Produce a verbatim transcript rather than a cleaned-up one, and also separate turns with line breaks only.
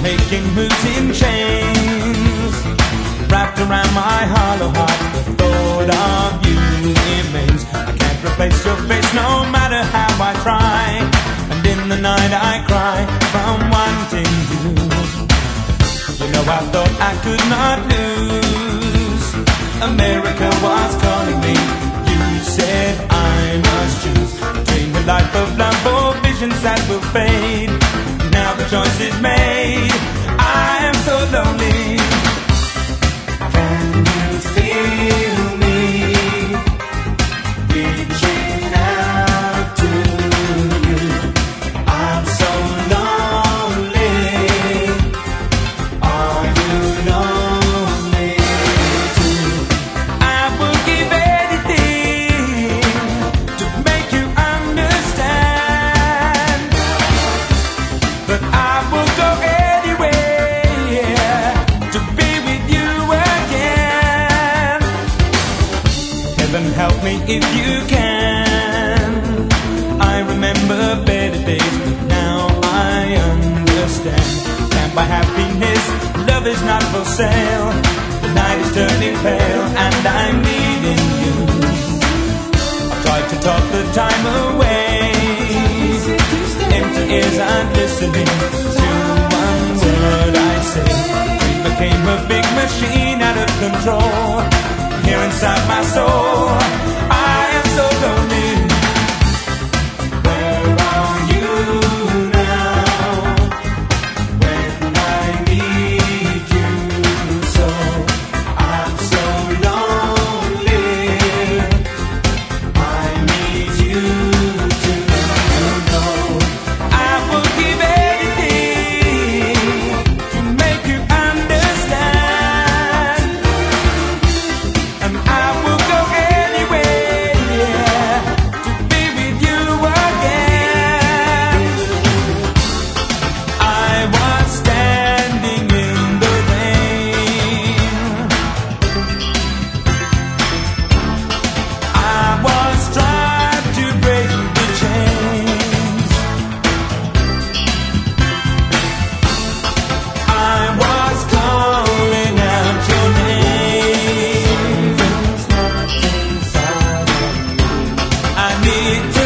making moves in chains. Wrapped around my hollow heart, the thought of you remains. I can't replace your face no matter how I try. And in the night I cry from wanting you. You know I thought I could not lose. America was calling me. You said I must choose between a life of love or visions that will fade. Now the choice is made. I am so lonely. Can you feel me reaching out to you? I'm so lonely. Are you lonely too? I will give anything to make you understand, but I will go anywhere to be with you again. Heaven help me if you can. I remember better days, but now I understand. Can't buy happiness, love is not for sale. The night is turning pale and I'm needing you. I've tried to talk the time away. Empty ears aren't listening to one word I say. It became a big machine out of control. Here inside my soul, I am so lonely. Where are you now? When I need you so, I'm so lonely. I need you to know. I will give anything to make you understand, and I will go anywhere to be with you again. I was standing in the rain. I was trying to break the chains. I was calling out your name. I need to